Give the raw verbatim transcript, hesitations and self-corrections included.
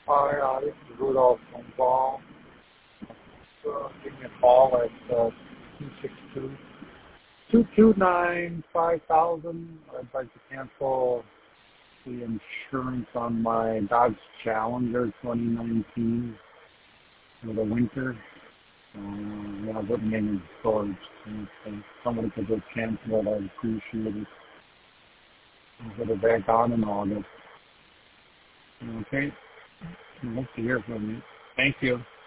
Hi, uh, this is Rudolph from Ball. Uh, give me a call at uh, two six two, two two nine, five thousand. I'd like to cancel the insurance on my Dodge Challenger twenty nineteen for the winter. Uh, yeah, I wouldn't name in storage. And if somebody could just cancel it, I'd appreciate it. I'll get it back on in August. Okay? I hope to hear from you. Thank you.